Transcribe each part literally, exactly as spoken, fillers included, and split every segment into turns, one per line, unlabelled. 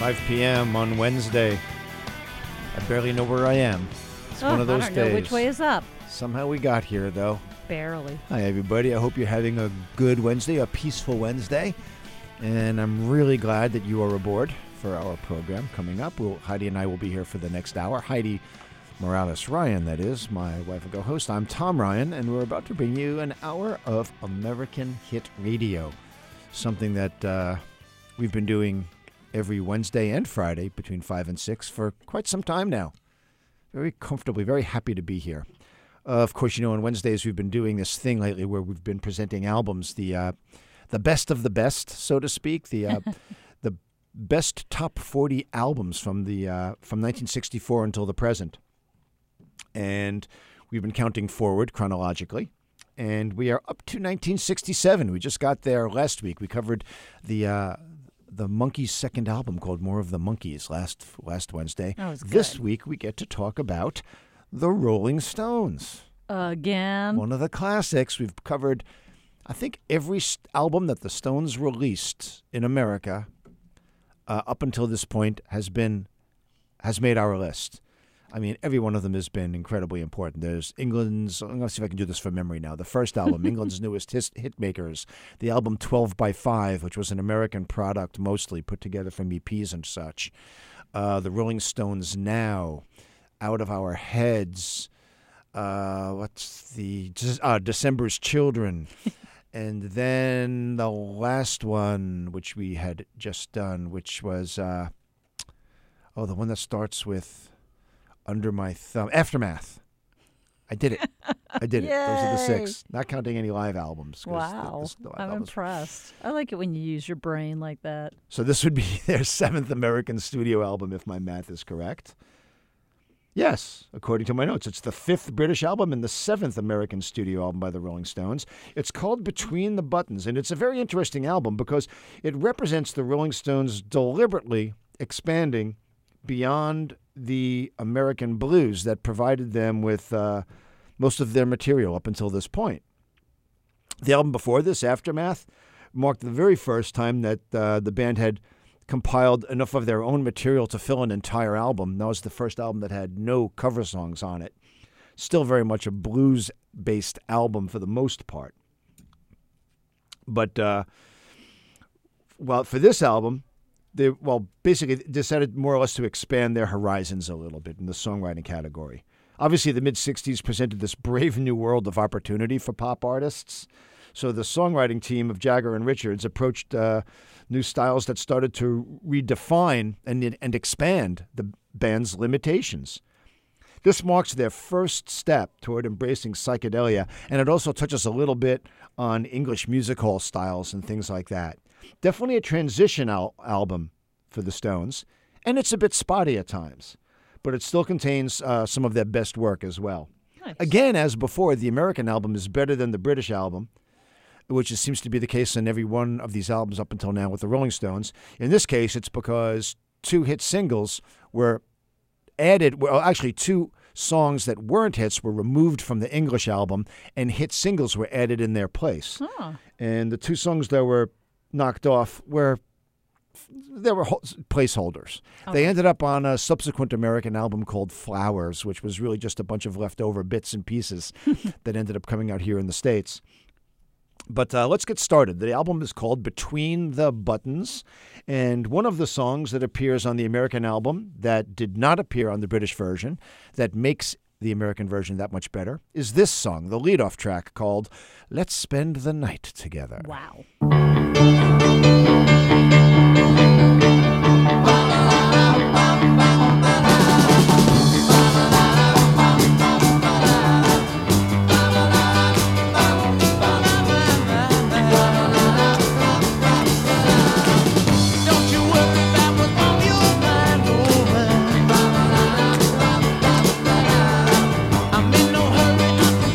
five p.m. on Wednesday. I barely know where I am. It's
oh,
one of those
I don't
days.
know which way is up.
Somehow we got here, though.
Barely.
Hi, everybody. I hope you're having a good Wednesday, a peaceful Wednesday. And I'm really glad that you are aboard for our program coming up. We'll, Heidi and I will be here for the next hour. Heidi Morales Ryan, that is, my wife and co-host. I'm Tom Ryan, and we're about to bring you an hour of American Hit Radio, something that uh, we've been doing every Wednesday and Friday between five and six for quite some time now. Very comfortably, very happy to be here. Uh, of course, you know, on Wednesdays we've been doing this thing lately where we've been presenting albums, the uh, the best of the best, so to speak, the uh, the best top forty albums from the uh, from nineteen sixty-four until the present. And we've been counting forward chronologically, and we are up to nineteen sixty-seven. We just got there last week. We covered the uh, the Monkees' second album called More of the Monkees last last Wednesday.
That was good.
This week we get to talk about the Rolling Stones.
Again.
One of the classics. We've covered, I think, every st- album that the Stones released in America uh, up until this point has been has made our list. I mean, every one of them has been incredibly important. There's England's, I'm going to see if I can do this from memory now, the first album, England's Newest hit, hit Makers, the album twelve by five, which was an American product mostly put together from E Ps and such. Uh, the Rolling Stones Now, Out of Our Heads, uh, what's the, uh, December's Children, and then the last one, which we had just done, which was, uh, oh, the one that starts with Under My Thumb, Aftermath. I did it. I did it. Those are the six, not counting any live albums.
Wow.
The, the, the live
I'm
albums.
impressed. I like it when you use your brain like that.
So this would be their seventh American studio album, if my math is correct. Yes, according to my notes. It's the fifth British album and the seventh American studio album by the Rolling Stones. It's called Between the Buttons, and it's a very interesting album because it represents the Rolling Stones deliberately expanding beyond the American blues that provided them with uh, most of their material up until this point. The album before this, Aftermath, marked the very first time that uh, the band had compiled enough of their own material to fill an entire album. That was the first album that had no cover songs on it. Still very much a blues-based album for the most part. But, uh, well, for this album, they, well, basically decided more or less to expand their horizons a little bit in the songwriting category. Obviously, the mid-sixties presented this brave new world of opportunity for pop artists. So the songwriting team of Jagger and Richards approached uh, new styles that started to redefine and, and expand the band's limitations. This marks their first step toward embracing psychedelia, and it also touches a little bit on English music hall styles and things like that. Definitely a transition al- album for the Stones, and it's a bit spotty at times, but it still contains uh, some of their best work as well.
Nice.
Again, as before, the American album is better than the British album, which is, seems to be the case in every one of these albums up until now with the Rolling Stones. In this case, it's because two hit singles were added, well, actually two songs that weren't hits were removed from the English album, and hit singles were added in their place.
Huh.
And the two songs that were knocked off were they were ho- placeholders.
Okay.
They ended up on a subsequent American album called Flowers, which was really just a bunch of leftover bits and pieces that ended up coming out here in the States. But uh, let's get started. The album is called Between the Buttons, and one of the songs that appears on the American album that did not appear on the British version, that makes the American version that much better, is this song, the leadoff track called Let's Spend the Night Together.
Wow.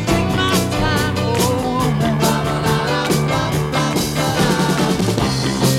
Oh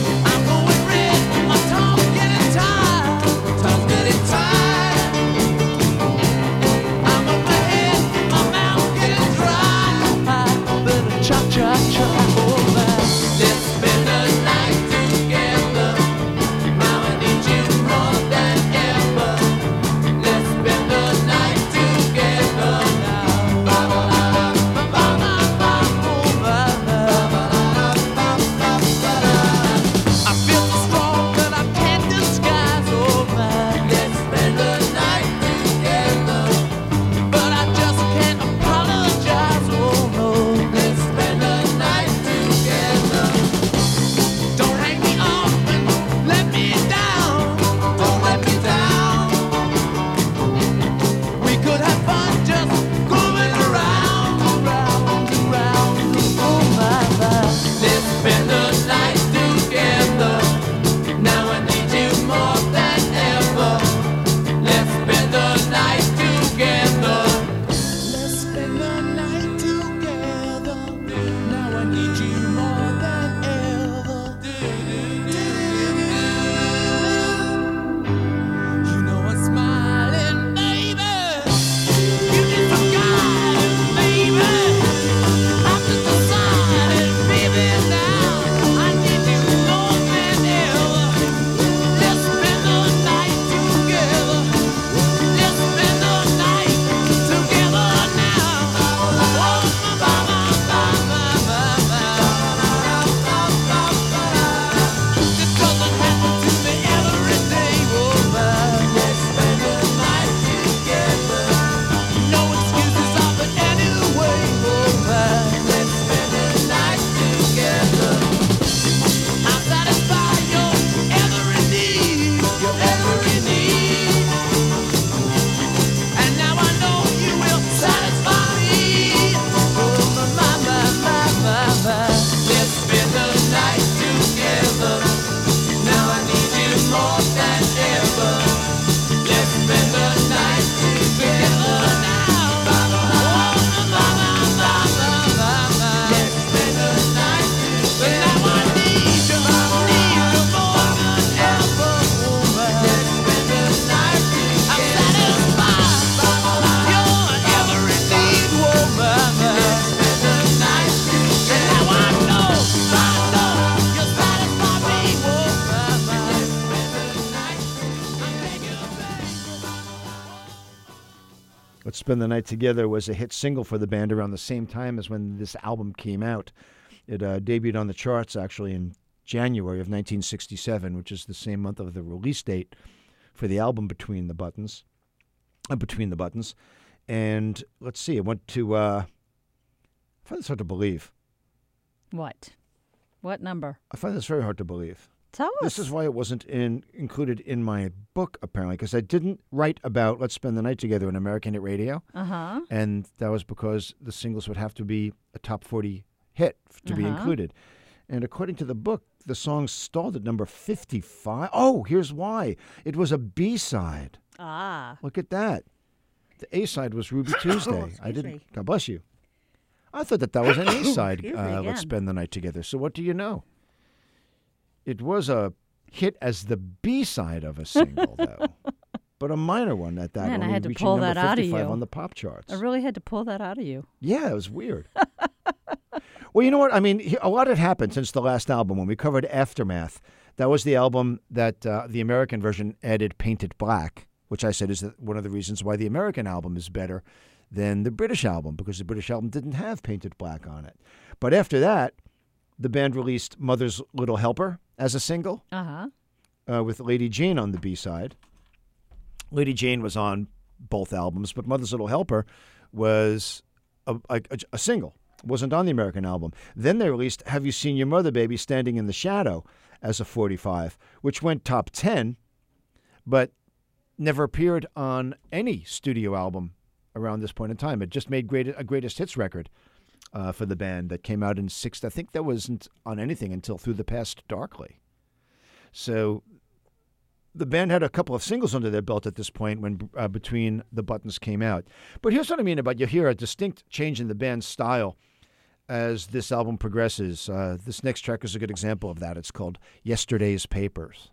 Spend the Night Together was a hit single for the band around the same time as when this album came out. It uh, debuted on the charts, actually, in January of nineteen sixty-seven, which is the same month of the release date for the album Between the Buttons. Uh, Between the Buttons. And let's see, it went to, uh, I find this hard to believe.
What? What number?
I find this very hard to believe.
Tell us.
This is why it wasn't in, included in my book, apparently, because I didn't write about Let's Spend the Night Together in American Hit Radio.
Uh-huh.
And that was because the singles would have to be a top forty hit to uh-huh. be included. And according to the book, the song stalled at number fifty-five. Oh, here's why. It was a B-side.
Ah.
Look at that. The A-side was Ruby Tuesday.
oh,
I didn't.
Me.
God bless you. I thought that that was an A-side, uh,
Let's
Spend the Night Together. So what do you know? It was a hit as the B-side of a single, though. But a minor one at that.
Man,
only
I had to
reaching
pull
number
that out of
fifty-five
you.
on the pop charts.
I really had to pull that out of you.
Yeah, it was weird. Well, you know what? I mean, a lot had happened since the last album. When we covered Aftermath, that was the album that uh, the American version added Painted Black, which I said is the, one of the reasons why the American album is better than the British album, because the British album didn't have Painted Black on it. But after that, the band released Mother's Little Helper as a single,
uh-huh.
uh, with Lady Jane on the B-side. Lady Jane was on both albums, but Mother's Little Helper was a, a, a single. Wasn't on the American album. Then they released Have You Seen Your Mother, Baby, Standing in the Shadow as a forty-five, which went top ten, but never appeared on any studio album around this point in time. It just made great, a greatest hits record uh, for the band that came out in sixth. I think that wasn't on anything until Through the Past Darkly. So the band had a couple of singles under their belt at this point when uh, Between the Buttons came out. But here's what I mean about you hear a distinct change in the band's style as this album progresses. Uh, this next track is a good example of that. It's called Yesterday's Papers.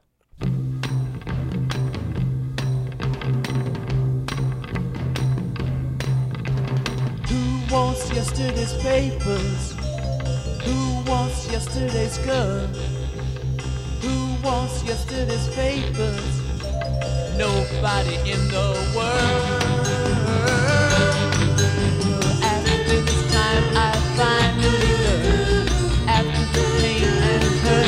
Who wants yesterday's papers? Who wants yesterday's girl? Who wants yesterday's papers? Nobody in the world. After this time I finally learned, after the pain and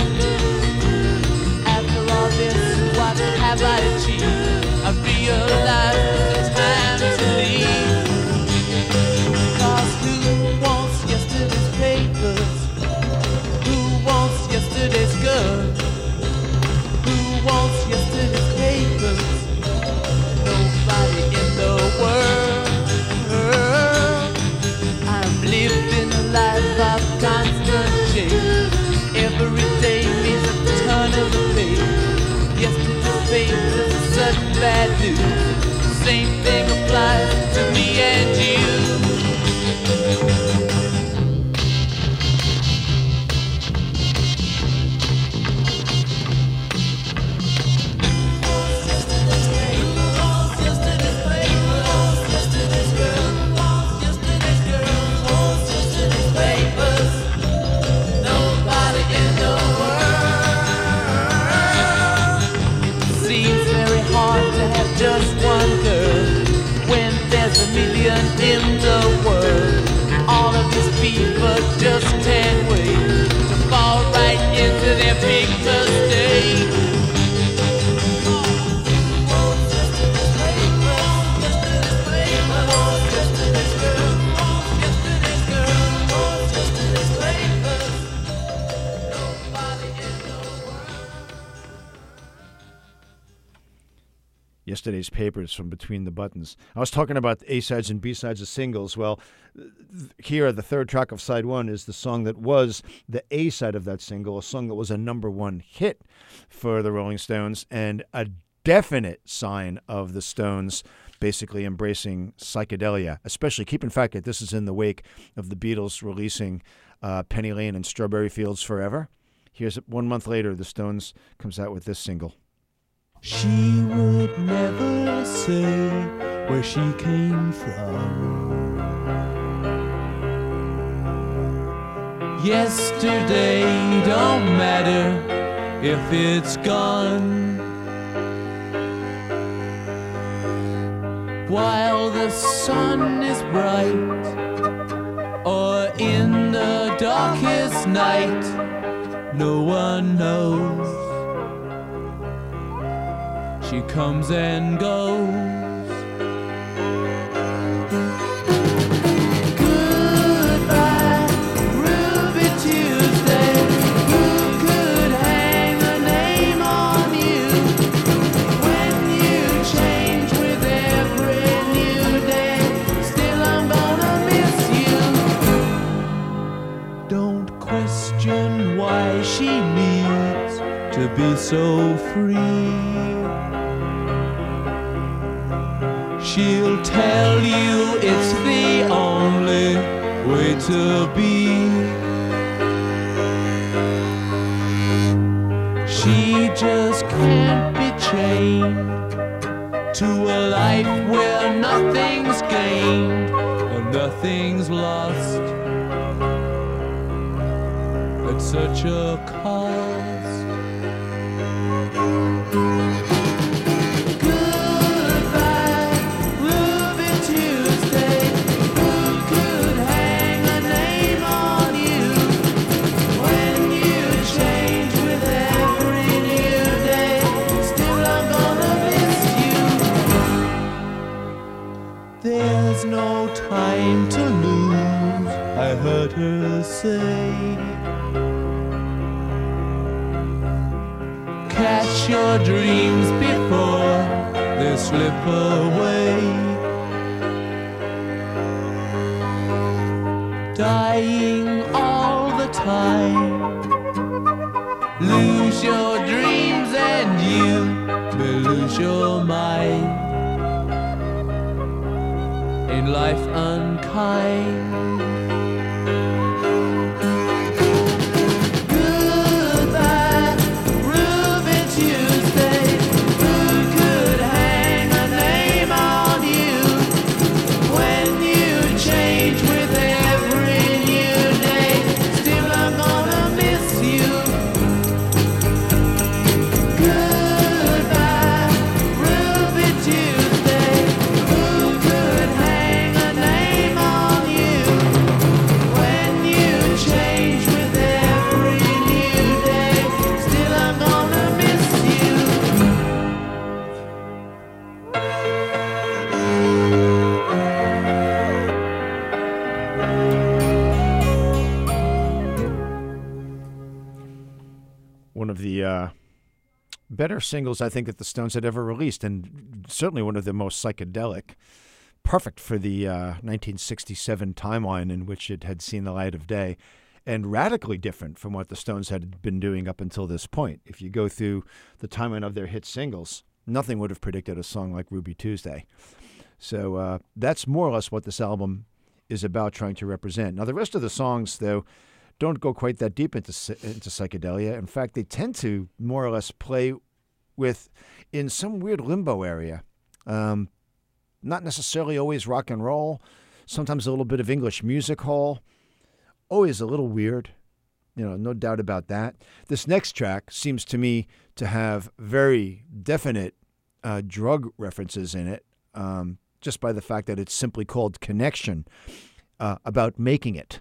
hurt, after all this, what have I achieved? I realize it's time to leave. Cause who wants yesterday's papers? Who wants yesterday's girl? Who wants yesterday's papers? Nobody in the world. I'm living a life of constant change. Every day means a turn of the page. Yesterday's papers is sudden bad news. Same thing applies to me and you. Just one girl, when there's a million in the world. All of these people just can't wait to fall right into their big mistake.
Yesterday's Papers from Between the Buttons. I was talking about A-sides and B-sides of singles. Well, th- here, the third track of side one is the song that was the A-side of that single, a song that was a number one hit for the Rolling Stones, and a definite sign of the Stones basically embracing psychedelia, especially keep in fact that this is in the wake of the Beatles releasing uh, Penny Lane and Strawberry Fields Forever. Here's one month later, the Stones comes out with this single.
She would never say where she came from. Yesterday don't matter if it's gone. while the sun is bright, or in the darkest night, no one knows. She comes and goes. Goodbye, Ruby Tuesday. Who could hang a name on you when you change with every new day? Still I'm gonna miss you. Don't question why she needs to be so free. She'll tell you it's the only way to be. She just can't be chained to a life where nothing's gained or nothing's lost at such a cost. No time to lose, I heard her say. Catch your dreams before they slip away. Dying all the time, lose your dreams and you may lose your mind. In life unkind. Goodbye, Ruby Tuesday. Who could hang a name on you when you change with every new day? Still I'm gonna miss you. Goodbye, Ruby Tuesday. Who could hang a name on you when you change with every new day? Still I'm gonna miss you.
One of the uh, better singles I think that the Stones had ever released, and certainly one of the most psychedelic. Perfect for the uh, nineteen sixty-seven timeline in which it had seen the light of day, and radically different from what the Stones had been doing up until this point. If you go through the timeline of their hit singles, nothing would have predicted a song like Ruby Tuesday. So uh, that's more or less what this album is about trying to represent. Now, the rest of the songs, though, don't go quite that deep into into psychedelia. In fact, they tend to more or less play with in some weird limbo area. Um, not necessarily always rock and roll, sometimes a little bit of English music hall. Always a little weird, you know, no doubt about that. This next track seems to me to have very definite uh, drug references in it, um, just by the fact that it's simply called Connection, uh, about making it.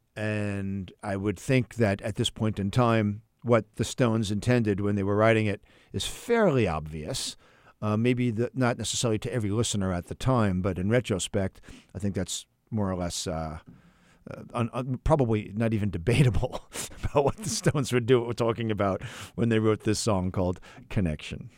And I would think that at this point in time, what the Stones intended when they were writing it is fairly obvious. Uh, maybe the, not necessarily to every listener at the time, but in retrospect, I think that's more or less uh, uh, un, un, probably not even debatable about what the Stones would do, were talking about when they wrote this song called Connection.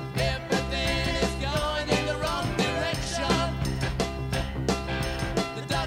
The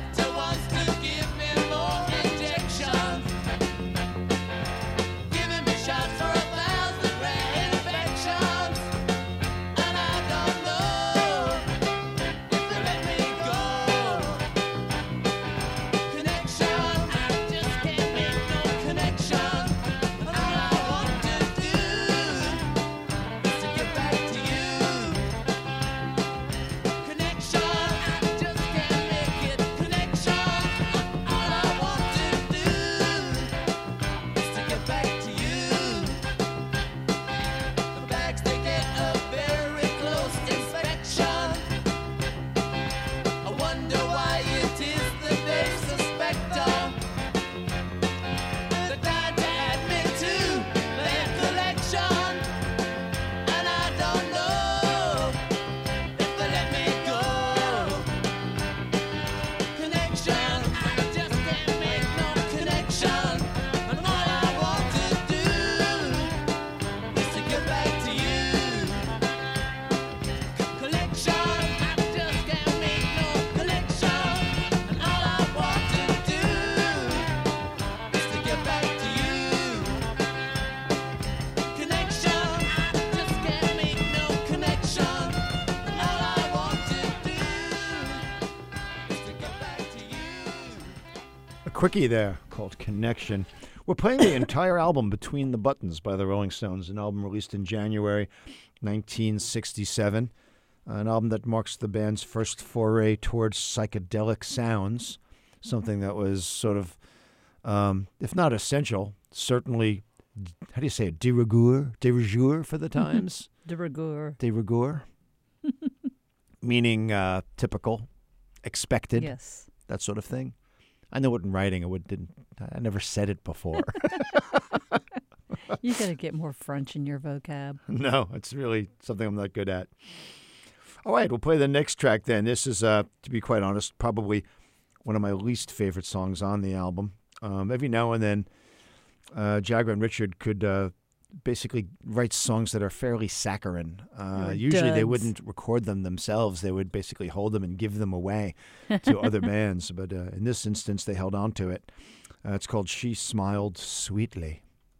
quickie there called Connection. We're playing the entire album Between the Buttons by the Rolling Stones, an album released in January nineteen sixty-seven, an album that marks the band's first foray towards psychedelic sounds, something that was sort of, um, if not essential, certainly, how do you say it, de rigueur, de rigueur for the times?
De rigueur.
De rigueur, meaning uh, typical, expected,
Yes.
that sort of thing. I know it in writing. I would didn't. I never said it before.
You got to get more French in your vocab.
No, it's really something I'm not good at. All right, we'll play the next track then. This is, uh, to be quite honest, probably one of my least favorite songs on the album. Um, every now and then, uh, Jagger and Richard could uh, basically write songs that are fairly saccharine. Uh,
Or
usually they
duds.
wouldn't record them themselves. They would basically hold them and give them away to other bands. But uh, in this instance, they held on to it. Uh, it's called She Smiled Sweetly.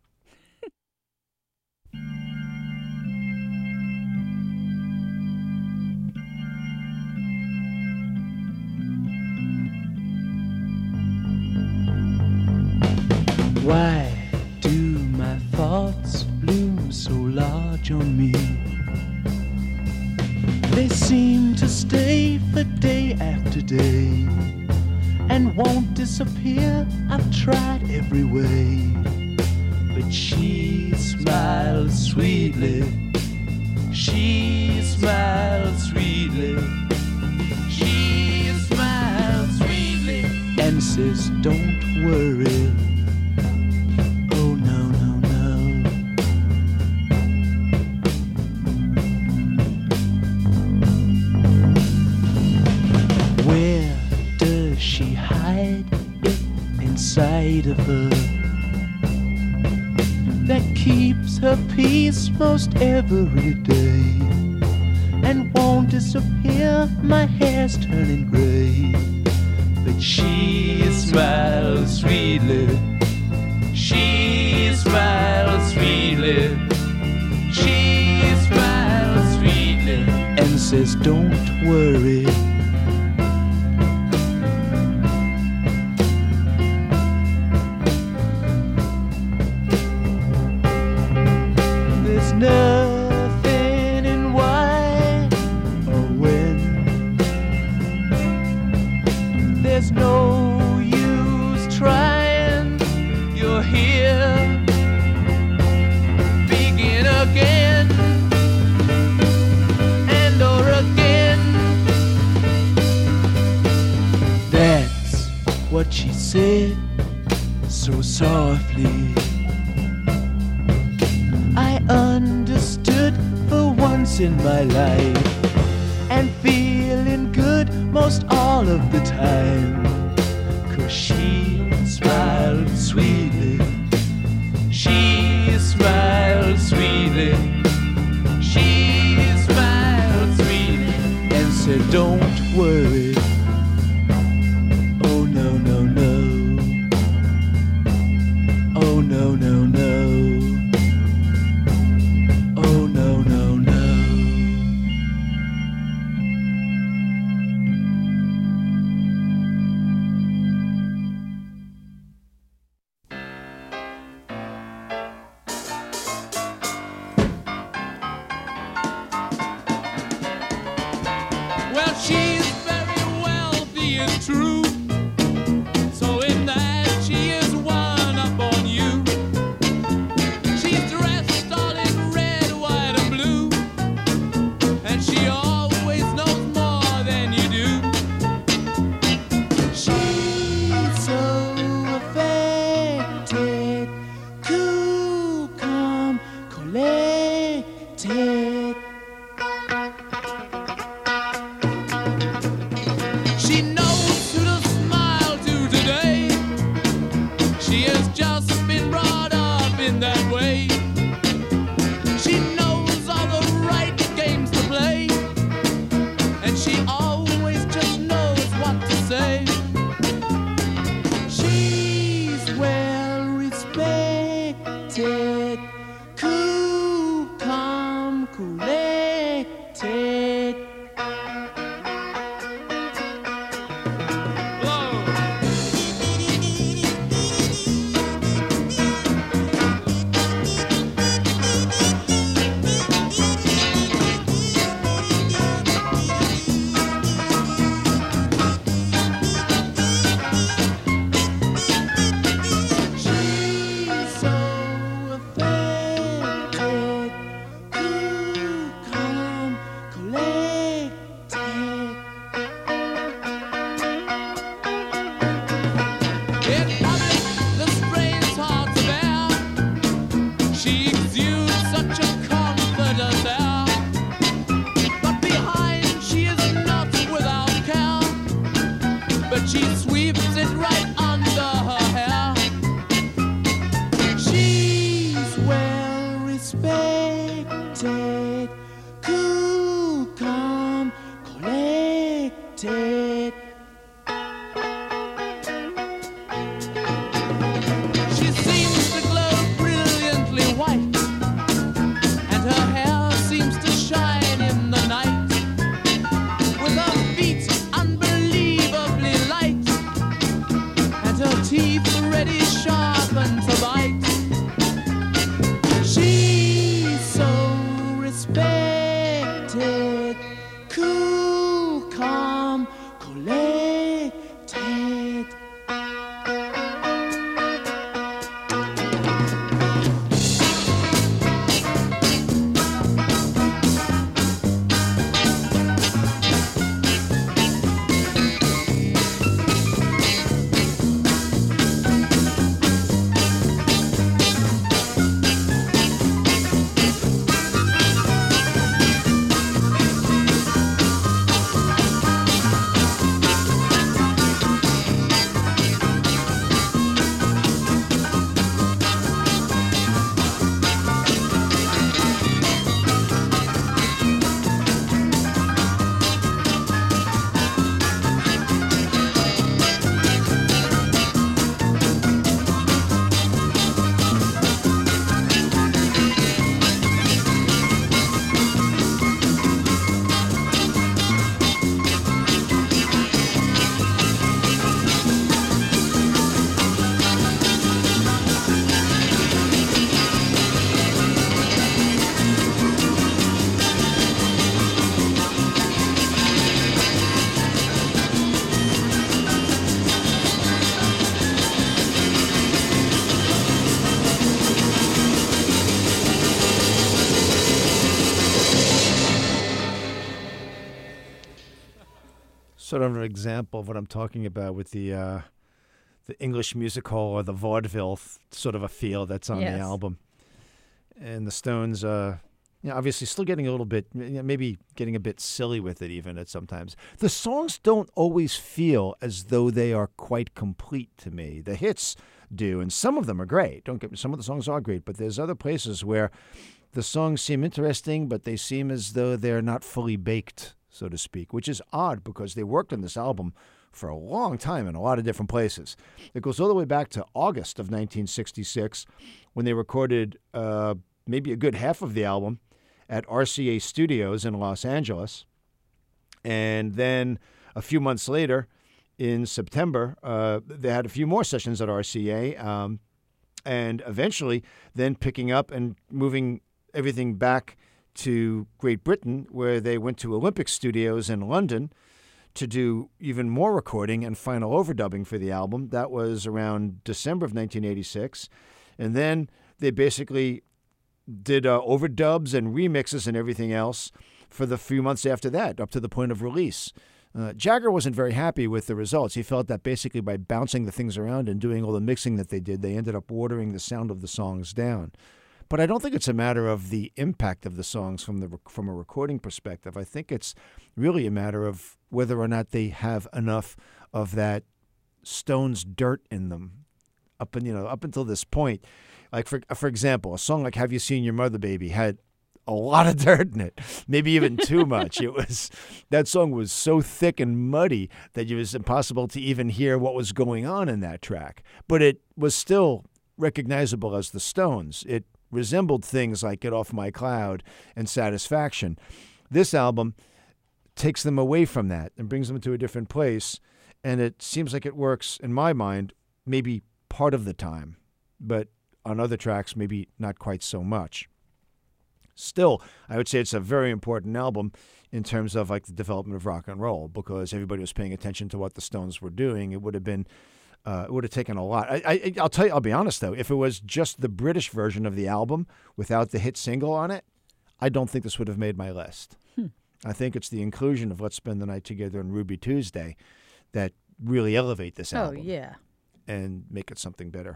Why do my thoughts loom so large on me? They seem to stay for day after day and won't disappear. I've tried every way, but she smiles sweetly. She smiles sweetly. She smiles sweetly and says, "Don't worry." Oh no, no, no. Where does she hide it inside of her that keeps her peace most every day and won't disappear? My hair's turning gray, but she smiles sweetly. She smiles sweetly. She smiles sweetly and says, "Don't worry." There's nothing in why or when. There's no use trying. You're here. Begin again and or again. That's what she said so softly. I understood for once in my life and feeling good most all of the time. 'Cause she smiled sweetly. She smiled sweetly. She smiled sweetly and said, "Don't worry." Oh no, no, no. Oh no, no, no. Oh no, no, no. Well, she's very wealthy and true. So in that she is one up on you. She's dressed all in red, white, and blue. And she always knows more than you do. She's so affected, cool, calm, collected. She knows who to smile to today. She has just been brought up in that way. She knows all the right games to play, and she always just knows what to say. She's well respected, cool, calm, collected. Whoa.
sort of an example of what I'm talking about with the uh, the English musical or the vaudeville th- sort of a feel that's on
Yes.
the album. And the Stones, uh, you know, obviously still getting a little bit, you know, maybe getting a bit silly with it even at sometimes. The songs don't always feel as though they are quite complete to me. The hits do, and some of them are great. Don't get me, some of the songs are great, but there's other places where the songs seem interesting, but they seem as though they're not fully baked, so to speak, which is odd because they worked on this album for a long time in a lot of different places. It goes all the way back to August of nineteen sixty-six when they recorded uh, maybe a good half of the album at R C A Studios in Los Angeles. And then a few months later, in September, uh, they had a few more sessions at R C A, um, and eventually then picking up and moving everything back to Great Britain, where they went to Olympic Studios in London to do even more recording and final overdubbing for the album. That was around December of nineteen eighty-six. And then they basically did uh, overdubs and remixes and everything else for the few months after that, up to the point of release. Uh, Jagger wasn't very happy with the results. He felt that basically by bouncing the things around and doing all the mixing that they did, they ended up watering the sound of the songs down. But I don't think it's a matter of the impact of the songs from the from a recording perspective. I think it's really a matter of whether or not they have enough of that Stones dirt in them. Up and you know up until this point, like for for example, a song like "Have You Seen Your Mother, Baby" had a lot of dirt in it, maybe even too much. It was that song was so thick and muddy that it was impossible to even hear what was going on in that track. But it was still recognizable as the Stones. It resembled things like "Get Off My Cloud" and "Satisfaction." This album takes them away from that and brings them to a different place, and it seems like it works, in my mind, maybe part of the time, but on other tracks, maybe not quite so much. Still, I would say it's a very important album in terms of like the development of rock and roll, because everybody was paying attention to what the Stones were doing. It would have been Uh, it would have taken a lot. I, I, I'll tell you, I'll be honest, though. If it was just the British version of the album without the hit single on it, I don't think this would have made my list.
Hmm.
I think it's the inclusion of Let's Spend the Night Together and Ruby Tuesday that really elevate this
Oh,
album
yeah.
and make it something better.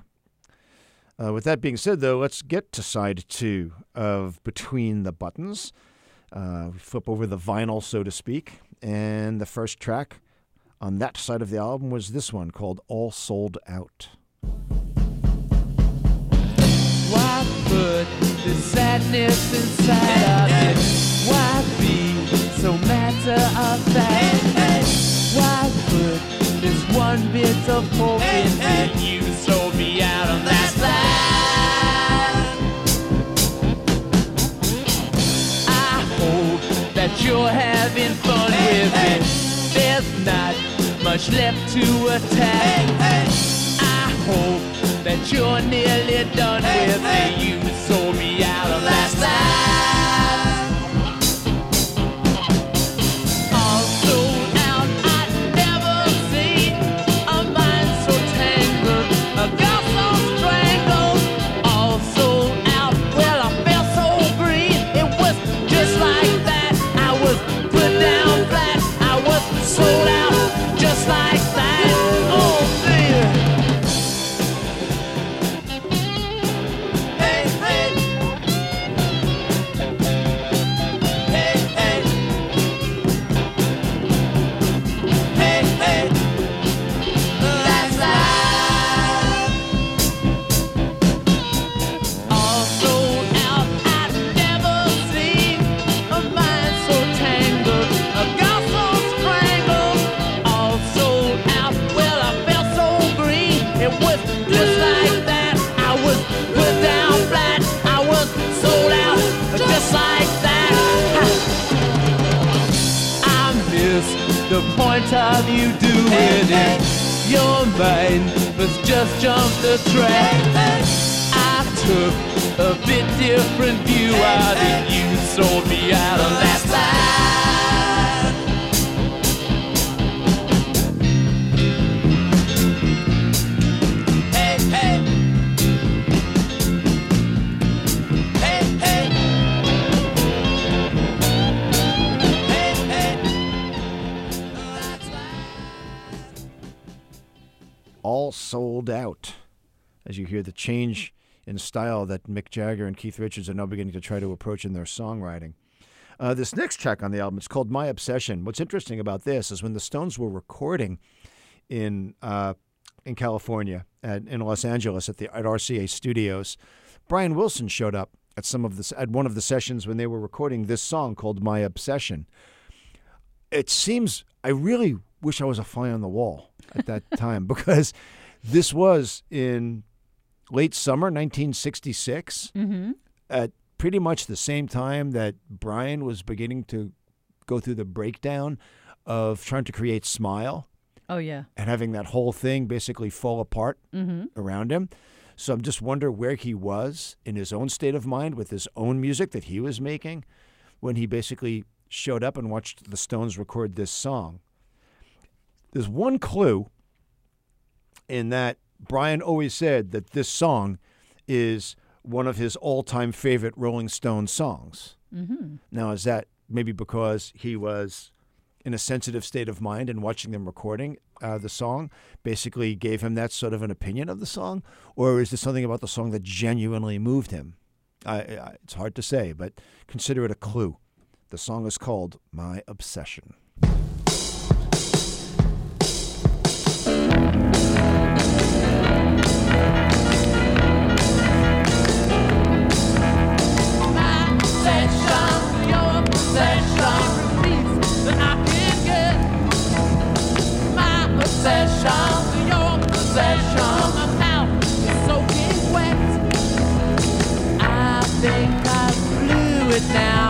Uh, with that being said, though, let's get to side two of Between the Buttons. Uh, we flip over the vinyl, so to speak, and the first track on that side of the album was this one called All Sold Out.
Why put the sadness inside of it? Why be so matter of fact? Why put this one bit of hope in it? You sold me out on that side. I hope that you're having fun with it. There's not much left to attack. I hope that you're nearly done with it. You sold me out on that side. All sold out, I'd never seen a mind so tangled, a girl so strangled. All sold out, well I felt so green. It was just like that. I was put down flat. I was sold out. Just like that, oh baby. Hey, hey. Hey, hey. Hey, hey. That's life. All sold out, I'd never seen a mind so tangled, a girl so strangled. Sold out, well I felt so green. It was just like that. I was put down flat. I was sold out, just like that. I missed the point of you doing it. Your mind must just jump the track. I took a bit different view of it. You sold me out on that side.
Sold Out, as you hear the change in style that Mick Jagger and Keith Richards are now beginning to try to approach in their songwriting. Uh, this next track on the album is called My Obsession. What's interesting about this is when the Stones were recording in uh, in California, at, in Los Angeles at the at R C A Studios, Brian Wilson showed up at some of the at one of the sessions when they were recording this song called My Obsession. It seems I really wish I was a fly on the wall at that time because this was in late summer nineteen sixty-six,
Mm-hmm.
at pretty much the same time that Brian was beginning to go through the breakdown of trying to create Smile
Oh, yeah.
and having that whole thing basically fall apart
Mm-hmm.
around him. So I'm just wonder where he was in his own state of mind with his own music that he was making when he basically showed up and watched the Stones record this song. There's one clue in that Brian always said that this song is one of his all-time favorite Rolling Stones songs.
Mm-hmm.
Now, is that maybe because he was in a sensitive state of mind and watching them recording uh, the song basically gave him that sort of an opinion of the song? Or is there something about the song that genuinely moved him? I, I, it's hard to say, but consider it a clue. The song is called My Obsession.
Now,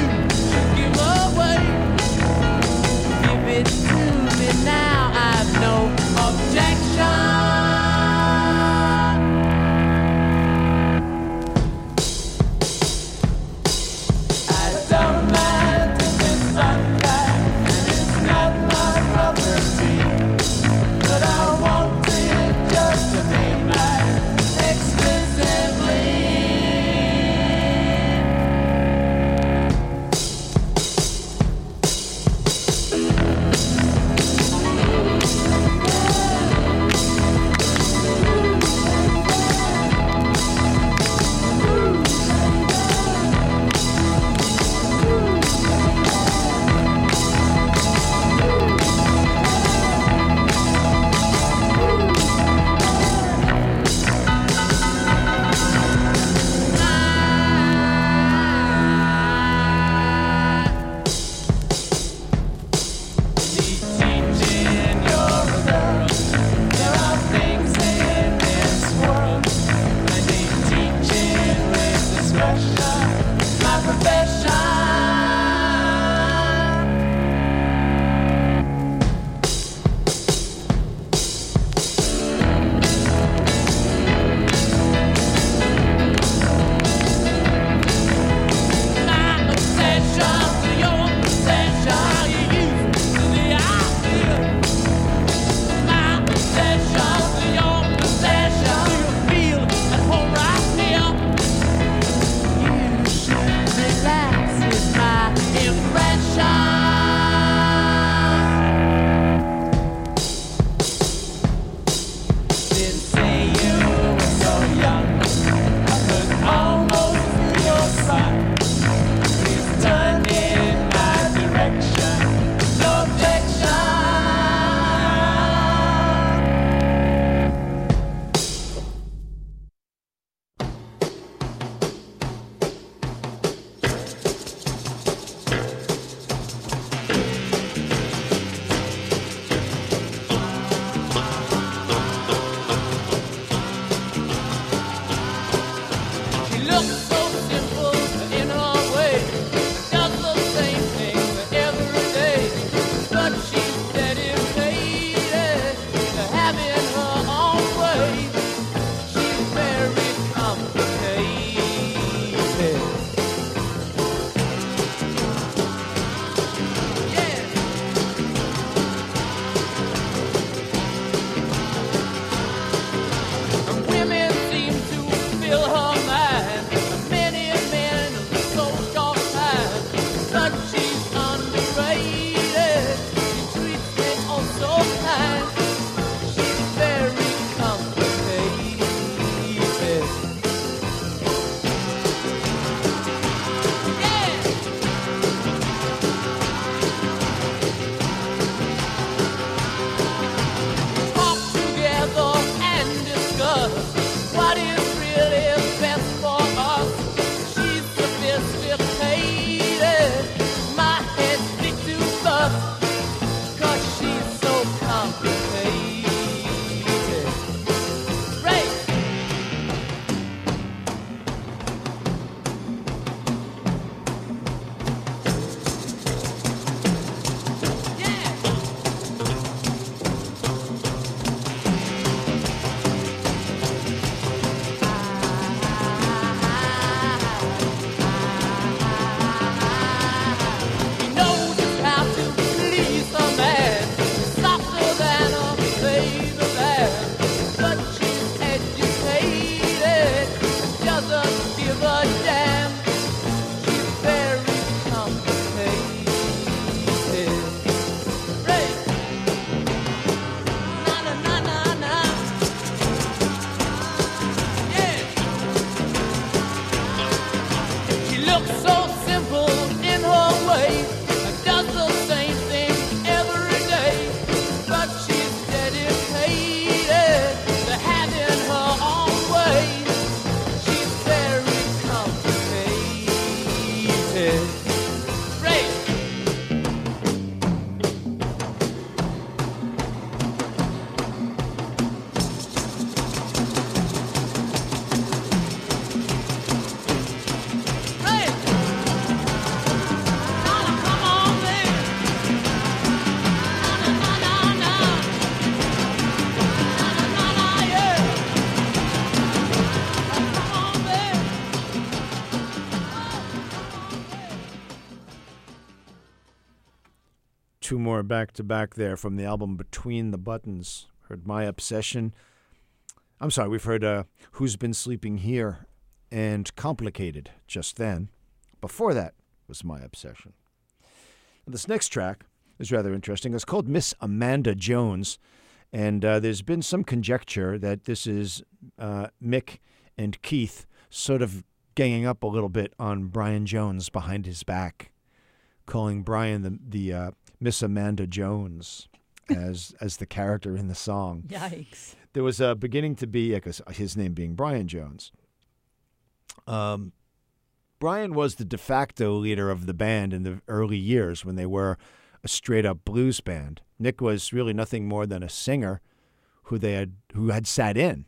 I've known
two more back-to-back there from the album Between the Buttons. Heard My Obsession. I'm sorry, we've heard uh, Who's Been Sleeping Here and Complicated just then. Before that was My Obsession. This next track is rather interesting. It's called Miss Amanda Jones, and uh, there's been some conjecture that this is uh, Mick and Keith sort of ganging up a little bit on Brian Jones behind his back, calling Brian the, the uh, Miss Amanda Jones as as the character in the song.
Yikes.
There was uh, beginning to be, because his name being Brian Jones, um, Brian was the de facto leader of the band in the early years when they were a straight-up blues band. Nick was really nothing more than a singer who they had who had sat in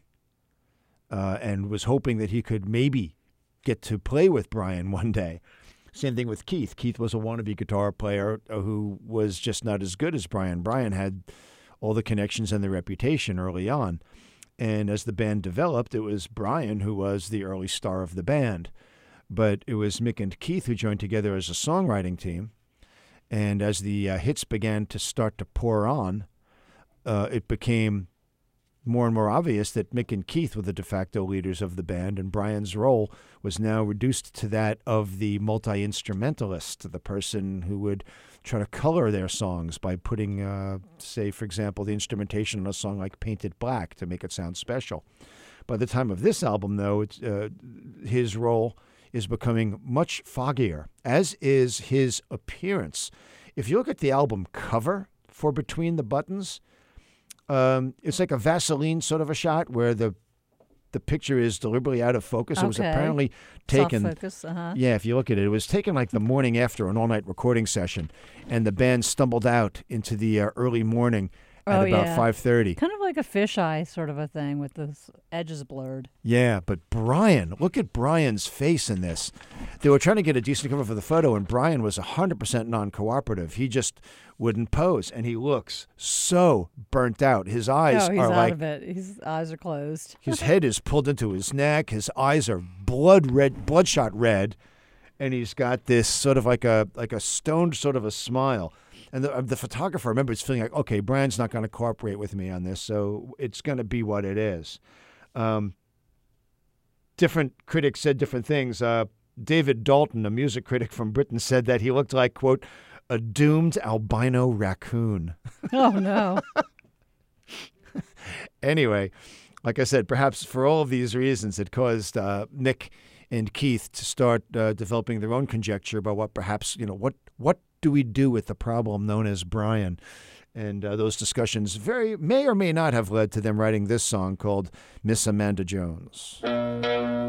uh, and was hoping that he could maybe get to play with Brian one day. Same thing with Keith. Keith was a wannabe guitar player who was just not as good as Brian. Brian had all the connections and the reputation early on. And as the band developed, it was Brian who was the early star of the band. But it was Mick and Keith who joined together as a songwriting team. And as the uh, hits began to start to pour on, uh, it became more and more obvious that Mick and Keith were the de facto leaders of the band, and Brian's role was now reduced to that of the multi-instrumentalist, the person who would try to color their songs by putting, uh, say, for example, the instrumentation on a song like Painted Black to make it sound special. By the time of this album, though, it's, uh, his role is becoming much foggier, as is his appearance. If you look at the album cover for Between the Buttons, Um, it's like a Vaseline sort of a shot where the the picture is deliberately out of focus.
Okay.
It was apparently taken.
Soft focus, uh-huh.
Yeah, if you look at it, it was taken like the morning after an all-night recording session, and the band stumbled out into the uh, early morning at
Oh,
about
yeah.
five thirty.
Kind of like a fisheye sort of a thing with the s- edges blurred.
Yeah, but Brian, look at Brian's face in this. They were trying to get a decent cover for the photo, and Brian was one hundred percent non-cooperative. He just wouldn't pose, and he looks so burnt out. His eyes
oh, he's
are
out
like
of it. His eyes are closed.
his head is pulled into his neck. His eyes are blood red, bloodshot red, and he's got this sort of like a like a stoned sort of a smile. And the, uh, the photographer, I remember, is feeling like, okay, Brian's not going to cooperate with me on this, so it's going to be what it is. Um, different critics said different things. Uh, David Dalton, a music critic from Britain, said that he looked like, quote, a doomed albino raccoon.
Oh, no.
Anyway, like I said, perhaps for all of these reasons, it caused uh, Nick and Keith to start uh, developing their own conjecture about what perhaps, you know, what what do we do with the problem known as Brian? And uh, those discussions very may or may not have led to them writing this song called Miss Amanda Jones.
Down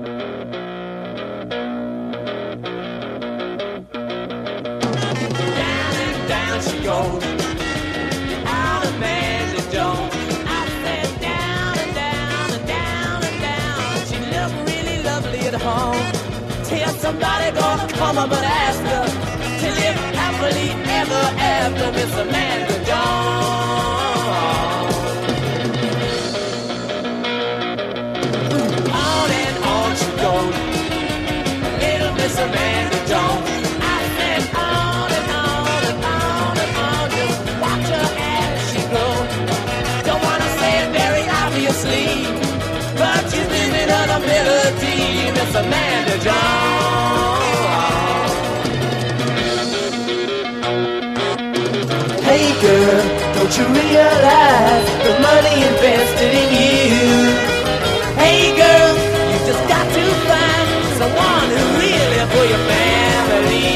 and down she goes, out Amanda Jones. I said down and down and down and down. She looked really lovely at home. Tell somebody gonna come up and ask her to live happily ever after, Miss Amanda Jones. On and on she goes, little Miss Amanda Jones. I said on and on and on and on, just watch her as she goes. Don't wanna say it very obviously, but she's living on a melody, Miss Amanda Jones. Hey girl, don't you realize the money invested in you? Hey girl, you just got to find someone who really pull your family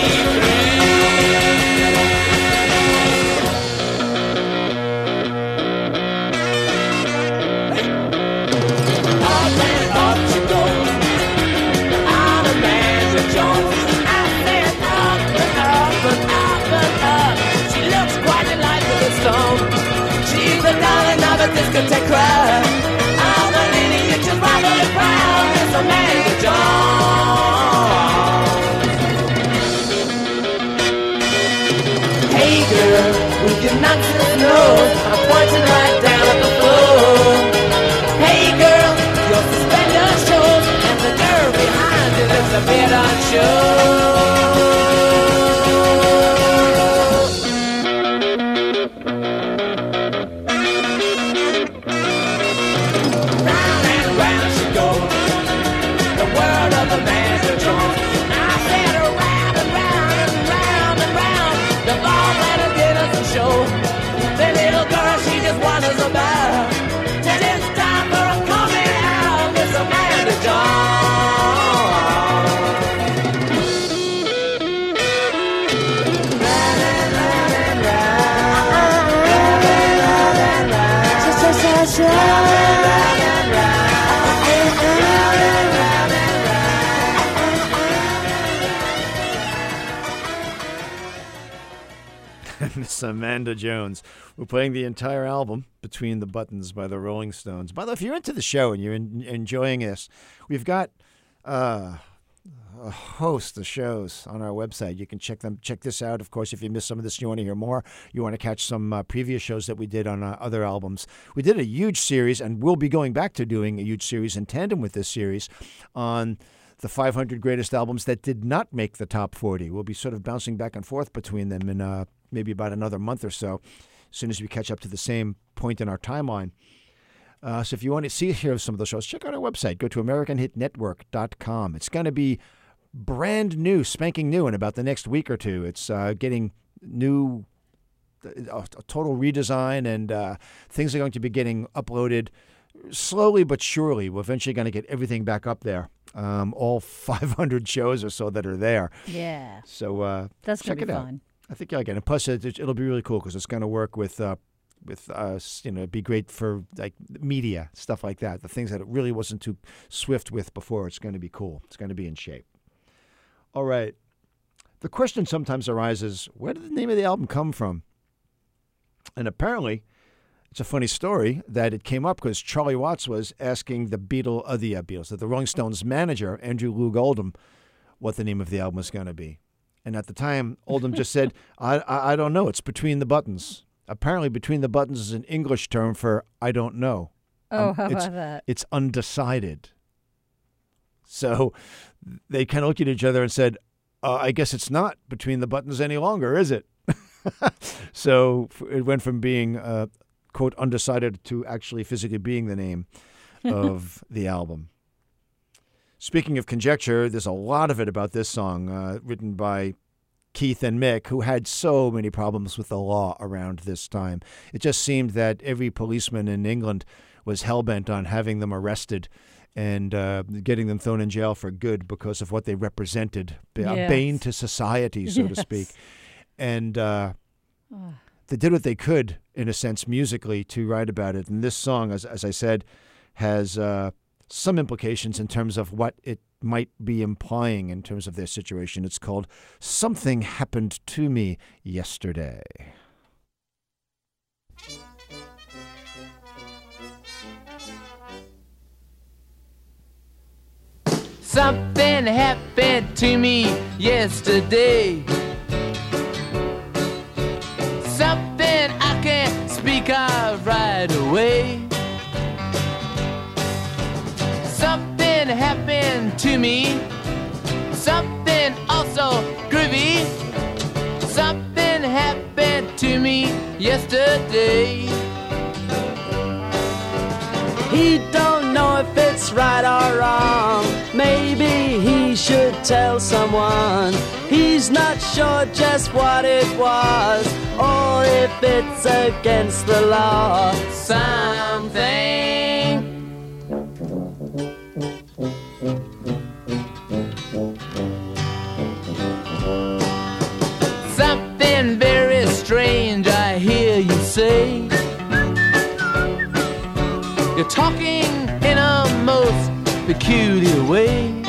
through. Up and up she goes, I'm Amanda Jones. I said up and up and up and up. She looks quite delightful and stone. She's the darling of a discotheque crowd. All the lineage is rival and proud. Miss Amanda Jones. Hey girl, will you knock your nose? I'm pointing right down at the floor. Hey girl, your suspender shows, and the girl behind you looks a bit unsure.
round and round and round and round.
Miss Amanda Jones. We're playing the entire album, Between the Buttons by the Rolling Stones. By the way, if you're into the show and you're in, enjoying this, we've got uh, a host of shows on our website. You can check them. Check this out. Of course, if you missed some of this, you want to hear more, you want to catch some uh, previous shows that we did on uh, other albums. We did a huge series, and we'll be going back to doing a huge series in tandem with this series on the five hundred greatest albums that did not make the top forty. We'll be sort of bouncing back and forth between them in uh, maybe about another month or so, as soon as we catch up to the same point in our timeline. Uh, so if you want to see hear some of those shows, check out our website. Go to American Hit Network dot com. It's going to be brand new, spanking new in about the next week or two. It's uh, getting new, a, a total redesign, and uh, things are going to be getting uploaded slowly but surely. We're eventually going to get everything back up there. Um, all five hundred shows or so that are there.
Yeah.
So uh,
That's
check
going to
it
be
out.
fun.
I think you'll get it. And plus, it, it'll be really cool because it's going to work with uh, with us. You know, it'd be great for like media stuff like that. The things that it really wasn't too swift with before. It's going to be cool. It's going to be in shape. All right. The question sometimes arises: where did the name of the album come from? And apparently, it's a funny story that it came up because Charlie Watts was asking the Beatle, uh, the uh, Beatles, the Rolling Stones manager Andrew Loog Oldham, what the name of the album was going to be. And at the time, Oldham just said, I, I I don't know. It's Between the Buttons. Apparently, Between the Buttons is an English term for I don't know.
Oh,
Um,
how
it's,
about that?
It's undecided. So they kind of looked at each other and said, uh, I guess it's not Between the Buttons any longer, is it? So it went from being, uh, quote, undecided to actually physically being the name of the album. Speaking of conjecture, there's a lot of it about this song, uh, written by Keith and Mick, who had so many problems with the law around this time. It just seemed that every policeman in England was hell-bent on having them arrested and uh, getting them thrown in jail for good because of what they represented, a
Yes.
bane to society, so to
Yes.
speak. And uh, they did what they could, in a sense, musically, to write about it. And this song, as, as I said, has uh, some implications in terms of what it might be implying in terms of their situation. It's called Something Happened to Me Yesterday.
Something happened to me yesterday. Something I can't speak of right away. Something happened to me. Something also groovy. Something happened to me yesterday.
He don't know if it's right or wrong. Maybe he should tell someone. He's not sure just what it was, or if it's against the law.
Something Something very strange I hear you say. You're talking in a most peculiar way.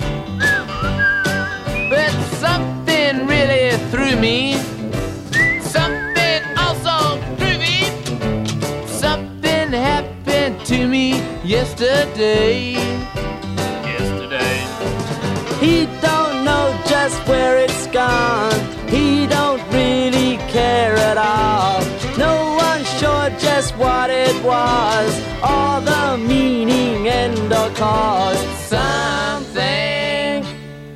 But something really threw me. Something also groovy. Something happened to me yesterday. Yesterday.
He don't know just where it's gone. He don't really care at all. No one's sure just what it was, or the meaning and or cause.
Something.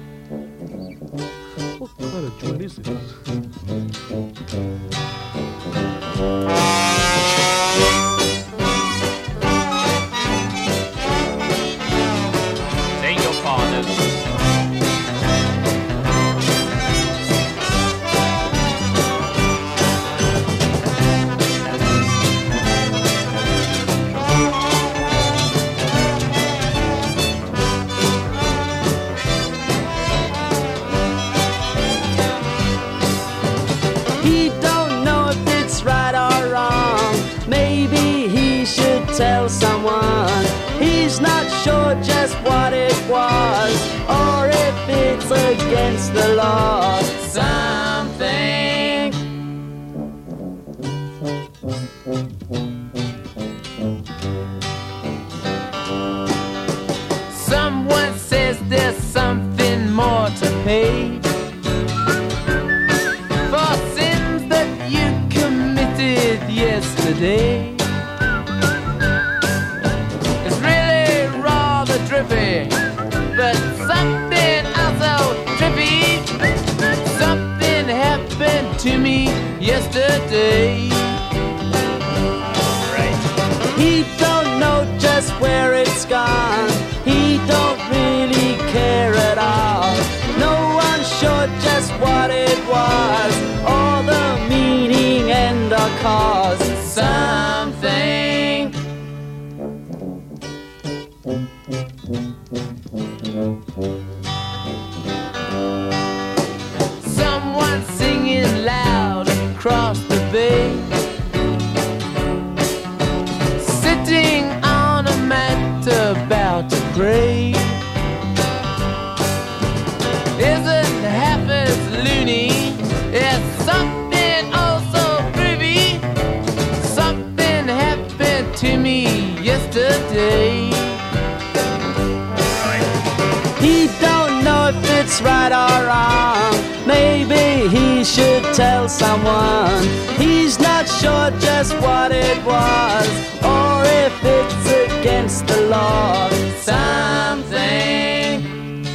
What kind of joint is this?
Take your father.
sure just what it was, or if it's against the law. Something.
Someone says there's something more to pay for sins that you committed yesterday. It's really rather trippy, but something also trippy. Something happened to me yesterday.
He don't know just where it's gone. He don't really care at all. No one's sure just what it was, or the meaning and the cause. Something.
Someone singing loud across the bay, sitting on a mat about to pray. Isn't half as loony as something also groovy. Something happened to me yesterday.
He don't know if it's right or wrong. Maybe he should tell someone. He's not sure just what it was, or if it's against the law. Something.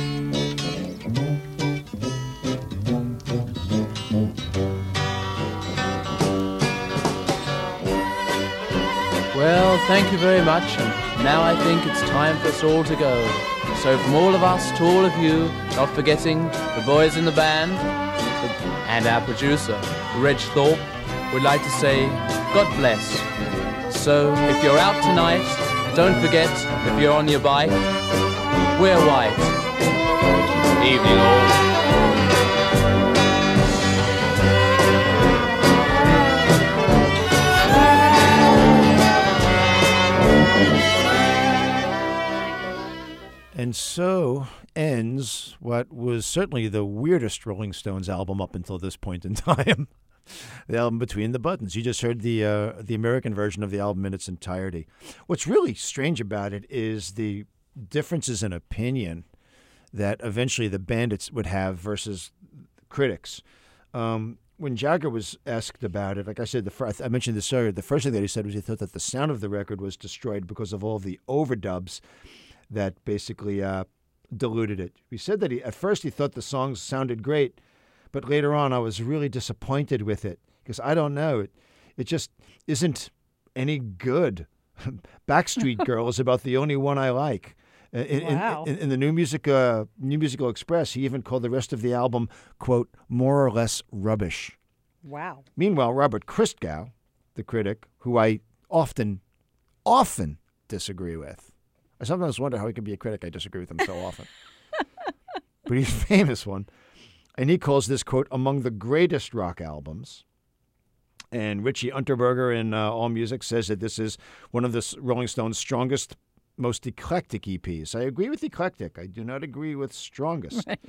Well, thank you very much, and now I think it's time for us all to go. So from all of us to all of you, not forgetting the boys in the band and our producer, Reg Thorpe, would like to say God bless. So if you're out tonight, don't forget, if you're on your bike, wear white. Evening all.
And so ends what was certainly the weirdest Rolling Stones album up until this point in time. The album Between the Buttons. You just heard the uh, the American version of the album in its entirety. What's really strange about it is the differences in opinion that eventually the bandits would have versus critics. Um, when Jagger was asked about it, like I said, the fir- I mentioned this earlier, the first thing that he said was he thought that the sound of the record was destroyed because of all of the overdubs that basically uh, diluted it. He said that he, at first he thought the songs sounded great, but later on I was really disappointed with it because I don't know, it it just isn't any good. Backstreet Girl is about the only one I like. In,
Wow.
in, in, in the New Music uh, New Musical Express, he even called the rest of the album, quote, more or less rubbish.
Wow.
Meanwhile, Robert Christgau, the critic, who I often, often disagree with, I sometimes wonder how he can be a critic. I disagree with him so often. But he's a famous one. And he calls this, quote, among the greatest rock albums. And Richie Unterberger in uh, AllMusic says that this is one of the Rolling Stones' strongest, most eclectic E Ps. I agree with eclectic. I do not agree with strongest.
Right.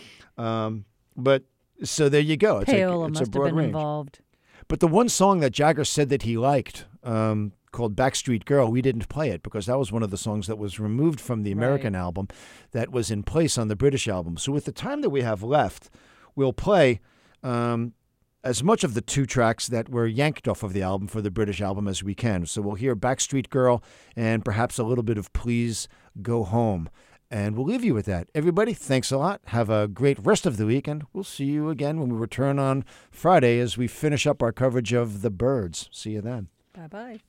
Um, but so there you go. It's,
Paola
a, it's
must
a broad
have been
range.
involved.
But the one song that Jagger said that he liked, um, called Backstreet Girl, we didn't play it because that was one of the songs that was removed from the American
Right.
album that was in place on the British album. So with the time that we have left, we'll play um, as much of the two tracks that were yanked off of the album for the British album as we can. So we'll hear Backstreet Girl and perhaps a little bit of Please Go Home. And we'll leave you with that. Everybody, thanks a lot. Have a great rest of the weekend. We'll see you again when we return on Friday as we finish up our coverage of the Byrds. See you then.
Bye-bye.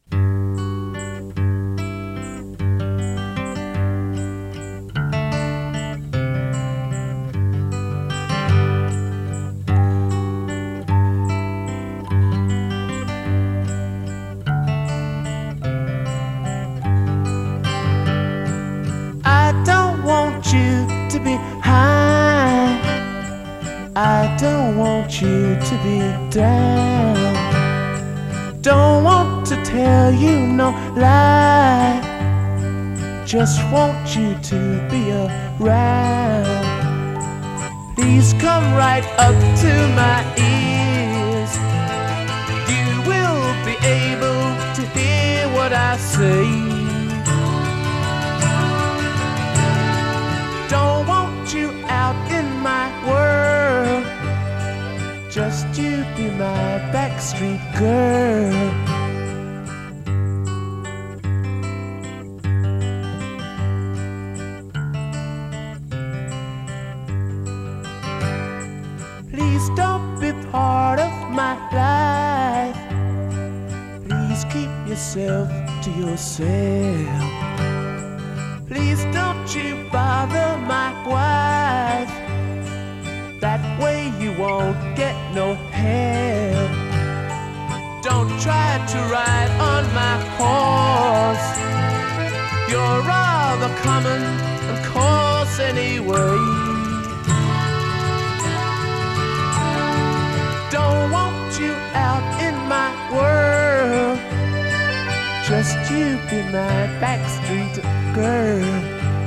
I don't want you to be high. I don't want you to be down. Don't want to tell you no lie. just want you to be around. Please come right up to my ears. You will be able to hear what I say. Don't want you out in my world, just you be my backstreet girl. Please don't be part of my life. Please keep yourself to yourself. Please don't you bother my wife. That way you won't get no help. Don't try to ride on my horse. You're rather common and coarse anyway. Don't want you out in my world, just you be my backstreet girl.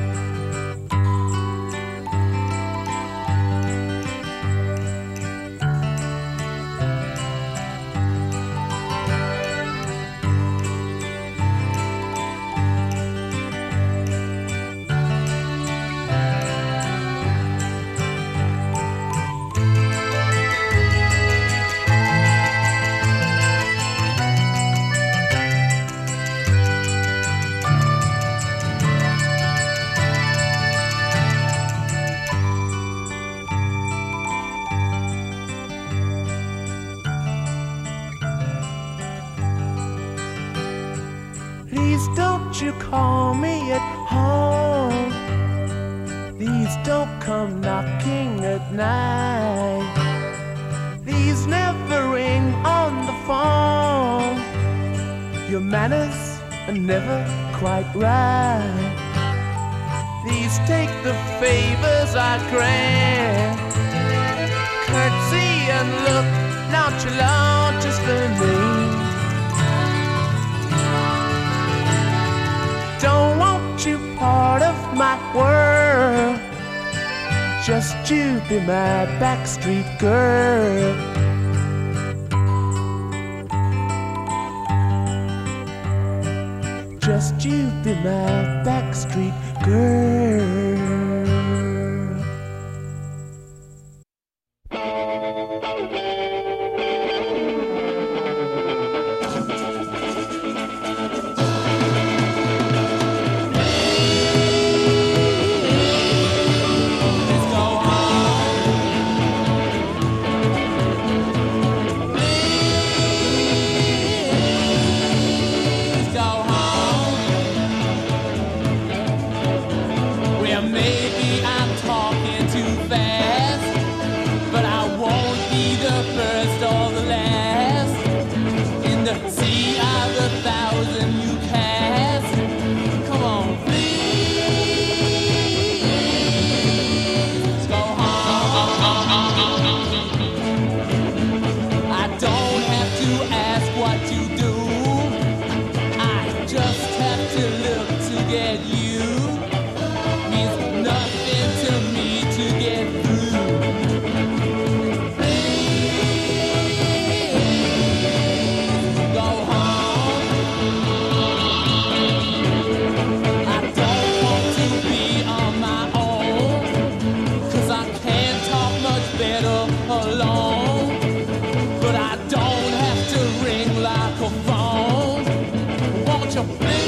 Please don't you call me at home. Please don't come knocking at night. Please never ring on the phone. Your manners are never quite right. Please take the favors I grant. Curtsy and look nonchalant just for me. Don't want you part of my world, just you be my backstreet girl. Just you be my backstreet girl.
But I don't have to ring like a phone. Won't you please?